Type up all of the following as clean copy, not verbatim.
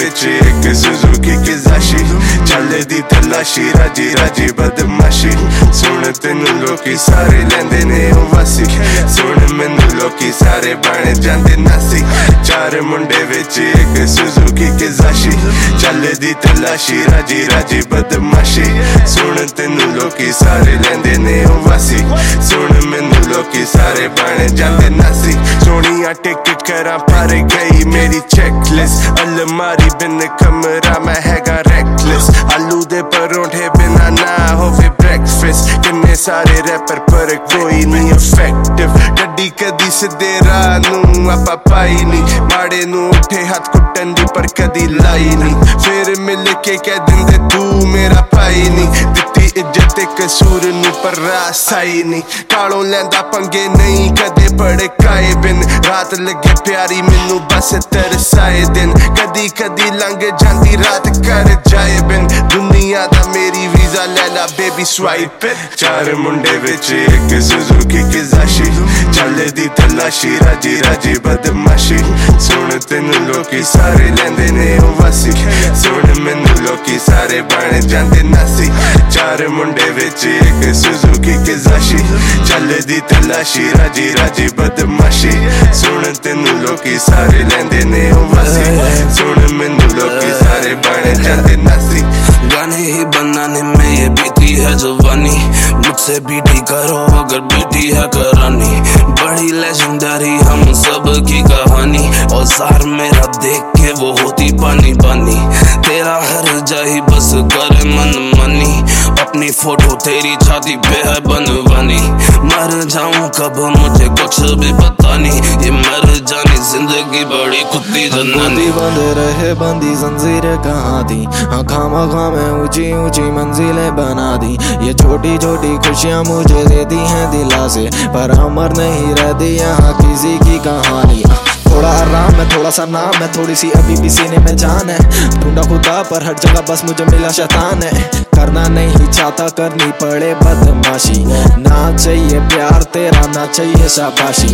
विच एक सुजुकी किजाशी चले दी तलाशी राजी राजी बदमाशी सुन तेनू लोकी सारे लेंदे ने ओ वासी सुन मैनू लोकी सारे बन जांदे नासी चार मुंडे विच एक सुजुकी किजाशी चले दी तलाशी राजी राजी बदमाशी सुन तेनू लोकी सारे लेंदे ने ओ वासी सुन मैनू लोकी सारे बन जांदे नासी सोनिया टिक करा पर गई मेरी चेकलिस्ट अलमारी बिन कमरा मैं हैगा रेकलेस आलू दे परोठे बिना ना होवे ब्रेकफास्ट किन्ने सारे रैपर पर कोई नहीं इफेक्टिव गड्डी कदी सीधे राह नू आपा पाई नहीं माड़े नू उठे हाथ कुट्टन दी पर कदी लाई नहीं फिर मिल के कह दिंदे तू मेरा भाई नहीं दित्ती इज्जत कसूर नू पर रास आई नहीं कालों लैंदा पंगे नहीं कदे बड़े काए बिन रात लगे प्यारी मैनू बस तरसाए दिन कदी कदी लंघ जांदी रात कर जाए बिन दुनिया दा मेरी वीजा ले ला बेबी स्वाइप चार मुंडे विच एक सुजुकी किजाशी चले दी तलाशी राजी राजी बदमाशी सुन तेनू लोकी सारे लेंदे ने ओ वासी सुन मैनू लोकी सारे बन जांदे नासी चार मुंडे विच एक सुजुकी किजाशी चले दी तलाशी राजी राजी बदमाशी सुन तेनू लोकी सारे लेंदे ने ओ वासी सुन मैनू लोकी सारे बन जांदे नासी गाने ही बनाने में ये बीती है जवानी मुझसे बीटी करो अगर बीटी है करानी बड़ी लेजेंडरी हम सब की कहानी औजार मेरा देख के वो होती पानी पानी तेरा हर जाही बस करे मन मनी अपनी फोटो तेरी छाती पे है बनवानी मर जाऊं कब मुझे कुछ भी पता नहीं ये मर जानी जिंदगी बड़ी कुत्ती जनानी बंद रहे बंदी जंजीरें कहाँ थी हाँ खामा खामे ऊंची ऊंची मंजिलें बना दी ये छोटी छोटी खुशियाँ मुझे देती हैं दिला से पर अमर नहीं रहती यहाँ किसी की कहानी थोड़ा आराम है थोड़ा सा नाम है थोड़ी सी अभी भी सीने में जान है ढूंढा खुदा पर हर जगह बस मुझे मिला शैतान है करना नहीं चाहता करनी पड़े बदमाशी ना चाहिए प्यार तेरा ना चाहिए शाबाशी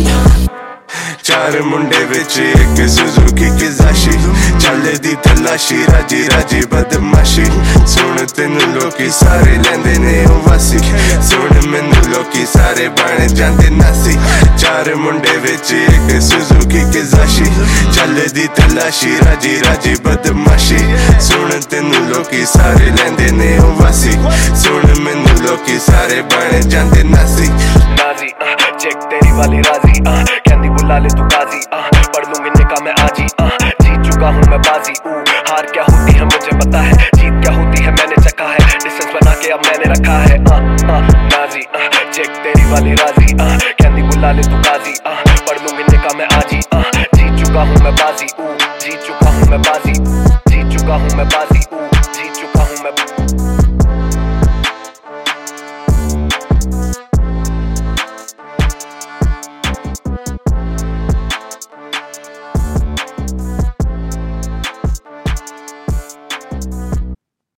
चार मुंडे विच एक सुजुकी किजाशी चले दी तलाशी राजी राजी बदमाशी सुन तेनू लोकी सारे लेंदे ने ओ वासी सुन मैनू लोकी सारे बन जांदे नासी चार मुंडे विच एक सुजुकी किजाशी चले दी तलाशी राजी राजी बदमाशी सुन तेनू लोकी सारे लेंदे ने ओ वासी सुन मैनू लोकी सारे बन जांदे नासी नाजी चेक तेरी वाली राजी कहंदी बुला ले तू काजी पढ़ लूंगी निकाह में आजी जीत चुका हूँ मैं बाजी हार क्या होती है मुझे पता है जीत क्या होती है मैंने चखा है डिस्टेंस बना के अब मैंने रखा है नाजी चेक तेरी वाली राजी कहंदी बुला ले तू काजी पढ़ लूंगी निकाह में आजी जीत चुका हूँ मैं बाजी जीत चुका हूँ मैं बाजी जीत चुका हूँ मैं बाजी